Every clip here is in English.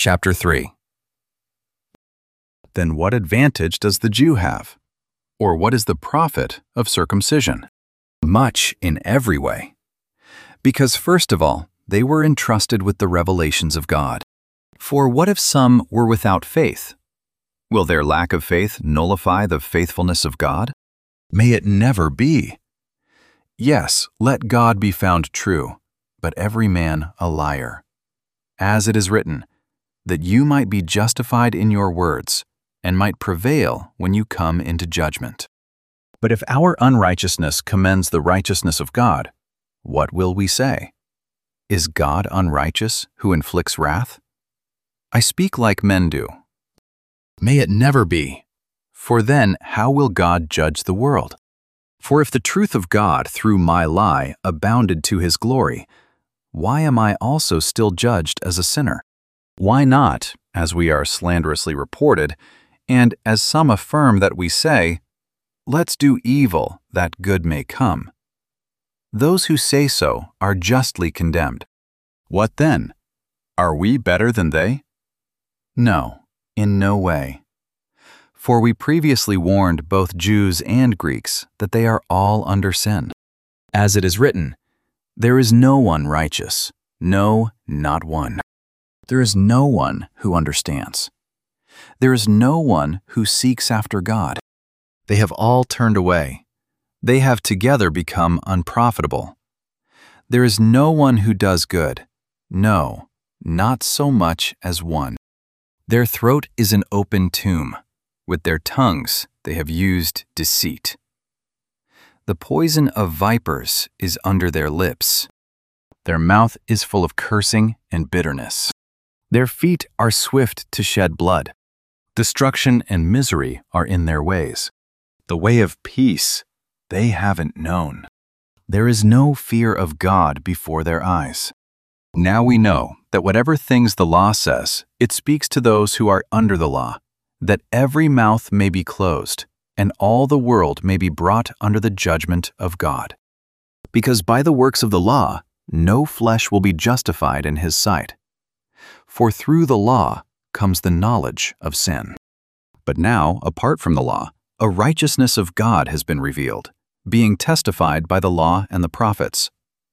Chapter 3. Then what advantage does the Jew have? Or what is the profit of circumcision? Much in every way. Because first of all, they were entrusted with the revelations of God. For what if some were without faith? Will their lack of faith nullify the faithfulness of God? May it never be. Yes, let God be found true, but every man a liar. As it is written, that you might be justified in your words, and might prevail when you come into judgment. But if our unrighteousness commends the righteousness of God, what will we say? Is God unrighteous who inflicts wrath? I speak like men do. May it never be. For then how will God judge the world? For if the truth of God through my lie abounded to his glory, why am I also still judged as a sinner? Why not, as we are slanderously reported, and as some affirm that we say, let's do evil that good may come? Those who say so are justly condemned. What then? Are we better than they? No, in no way. For we previously warned both Jews and Greeks that they are all under sin. As it is written, there is no one righteous, no, not one. There is no one who understands. There is no one who seeks after God. They have all turned away. They have together become unprofitable. There is no one who does good. No, not so much as one. Their throat is an open tomb. With their tongues they have used deceit. The poison of vipers is under their lips. Their mouth is full of cursing and bitterness. Their feet are swift to shed blood. Destruction and misery are in their ways. The way of peace they haven't known. There is no fear of God before their eyes. Now we know that whatever things the law says, it speaks to those who are under the law, that every mouth may be closed, and all the world may be brought under the judgment of God. Because by the works of the law, no flesh will be justified in his sight. For through the law comes the knowledge of sin. But now, apart from the law, a righteousness of God has been revealed, being testified by the law and the prophets.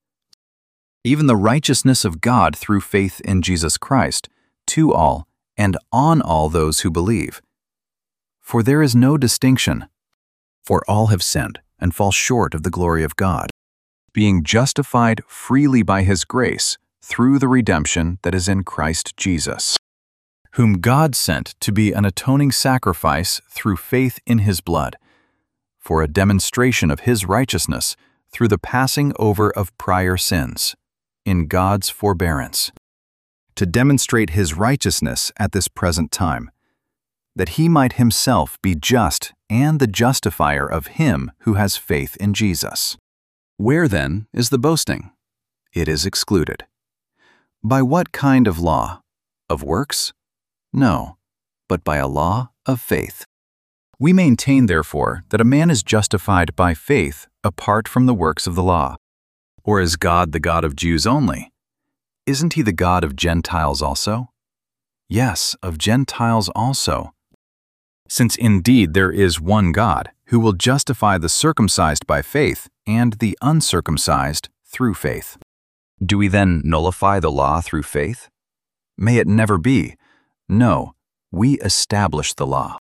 Even the righteousness of God through faith in Jesus Christ, to all and on all those who believe. For there is no distinction, for all have sinned and fall short of the glory of God, being justified freely by his grace through the redemption that is in Christ Jesus, whom God sent to be an atoning sacrifice through faith in his blood, for a demonstration of his righteousness through the passing over of prior sins, in God's forbearance, to demonstrate his righteousness at this present time, that he might himself be just and the justifier of him who has faith in Jesus. Where then is the boasting? It is excluded. By what kind of law? Of works? No, but by a law of faith. We maintain, therefore, that a man is justified by faith apart from the works of the law. Or is God the God of Jews only? Isn't he the God of Gentiles also? Yes, of Gentiles also. Since indeed there is one God, who will justify the circumcised by faith and the uncircumcised through faith. Do we then nullify the law through faith? May it never be. No, we establish the law.